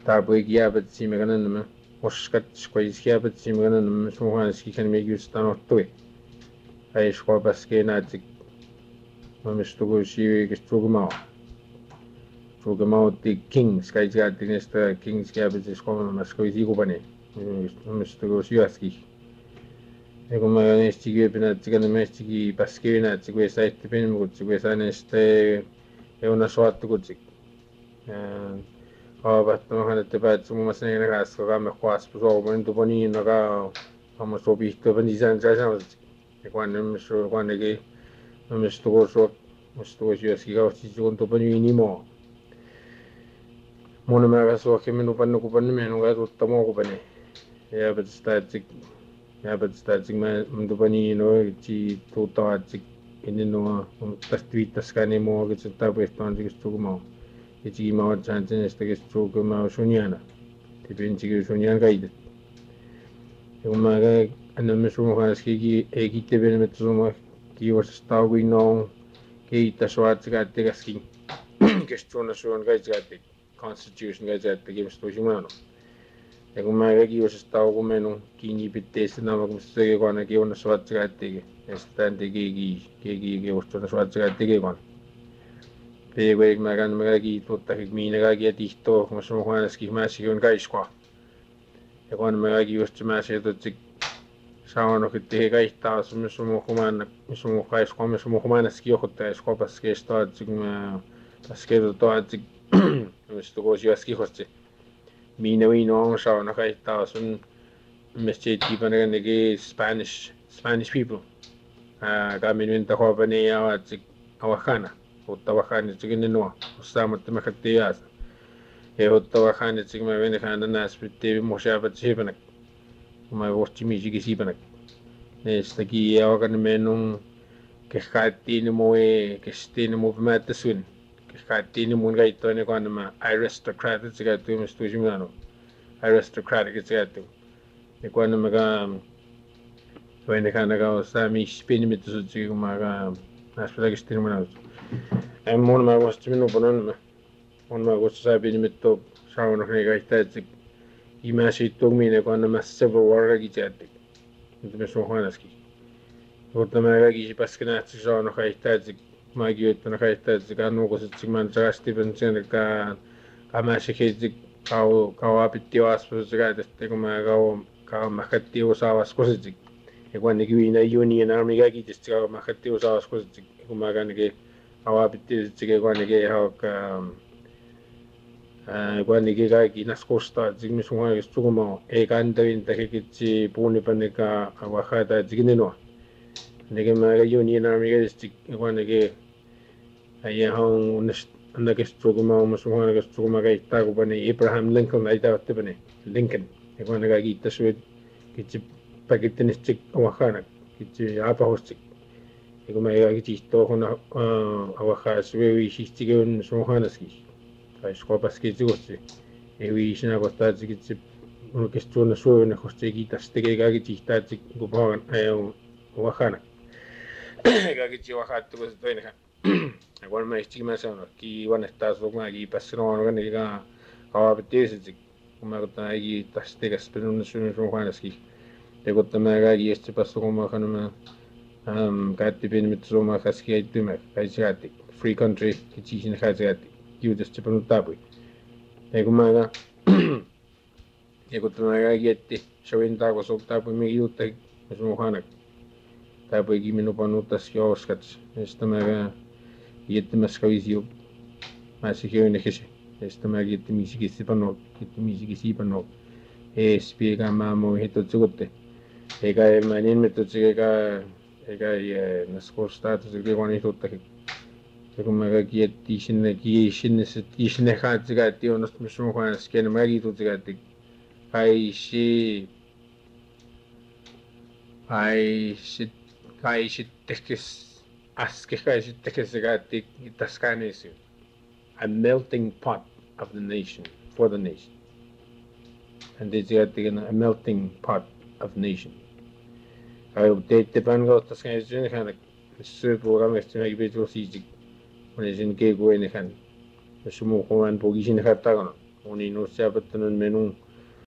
tapuikiapat simekananama oskat skoiskiapat simekananama sumuhanaski kanimigiustanotui aiskopaskeenaatik mamistugusi kistrugumao trugumauti kings kaitskatinesta kings kiapat iskomamaskuisikupani mamistugusiaski ego maganestigiupinatsikanamästigi paskeenaatsikuesaittipinmukutsikwesaneste eunasuattukutsik Vaatamahanete päätsi muun muassa neljä kanssa kaamekuas pusoominen tuponi naga amma sobihtu pan design traisaus ja kuannegi mistugosuoski kausti suun tuponi nimo mun mä suoki minu pannu kupanni menu katutta muu kupani ja päästä mä tupani no ci tuutaat inni no tästä muu kitsi tapuistaan tikstukumaa Iti mau chantin esta que estuvo mau suniana, te piensi que sunian kaide. Yung mga ano mesumas ki ekite ben metsumas ki was stawi no ki taswat gatte gaskin. Que estuvo suon gaite constitution gaite que estuvo humano. Yung mga ki was stawi meno ki ni pites na mag mustake ko na ki on swat gatte estante ki was swat gatte ke kon. Peguig magan magagi tuttahig miinagagi atihto masumuhanaski maasigun kaiskua. Ja kun magagi just maasi tutsik saunokit tehe kaihtaas masumuhanaski johtajas kopaski estaatsi paskeedu toatsik mistukoos juaski hotsi. Miina viino on sauna kaihtaas on mestieti panaganegi Spanish people. Kami minta hopani ja atsik awakana. Uttawahan chicken no samat makatias e uttawahan chicken ma vene khana nas pitte moshabat sibanak ma wochi mi jigi sibanak ne staki yawagan menung ke khati ni moe ke stine movement sun ke khati ni mun gai to ne kon ma aristocratic chiga tu mistu jimano aristocratic chiga tu ne kon ma ga vene khana ga sami spin mit su chiga ma ga aspetta stine mun mun mä vasta minun panon on mä vasta saapin mitto sauna kreikä itäitsik imäsi tuomine kun nämä several warragi jätti nyt me suohanaski mutta mä kaikki paskin nähty sauna kreitäitsik mä gyöttänä kreitäitsik annukosit man trasti pensen kamäsi keitsik kau apitti vastus käytettiin kun mä kau mäkatti osaavas kositsik ja kun ne kyinä union army kaikki tietysti kau mäkatti osaavas kositsik kun mä kannekin awapitti sige kuanigi hauka kuanigi kaikki naskosta sigmi sunga istuguma e kandavin takikitsi puunipanika awahata jiginino nege maga union army gestik kuanigi ayya hon annakistuguma musunga gastuguma kaita kupani Abraham Lincoln aitawatte bane Lincoln e kuaniga kiitasut kitsi pakittinistik awahana kitsi apahostik Ego mä jakitihto kun avahas veisihtigen suhanaski. Tai skopaski tsuotsi. Ei sinä kohtaa tsikitsi orkestuona suona kosti kitas tekee jakitihtaa tsikku pahan ajan avahana. Jakitsi vahattu kun se toinen. Ja kun mä istikin sanon ki vanhtaa suumaa ki passinoon kan eikä kaapettiiset kun mä kohtaa ei tas tekäs penun suhanaski. Ja kun mä kaikki isti passu kun mä kannan Kati pin mit suma kaski aitume kaisiati free country kichisin kaisiati kiutas chipun tapui egumaga egutumaga getti shawinta ko sok tapui mi yutta sumuhanak tapui giminu panutas yoskats estamaga yetti maskavisiu masikione kisi estamaga yetti misikisi pano yetti misikisi pano spiega mamo hito tsugotte ega manin metotsigega ega naskostatus que con esto te que como aquí tisine tisine hatziga tio nos mismo Juan es que no me tu tigati ai si tekes aske kai si tekes gati taskanes a melting pot of the nation for the nation and they got a melting pot of nation te pango tas kan kan se program este me gibe to si when is in ke go in kan sumo ko an pogi sin khatta kan o iniziato a non menù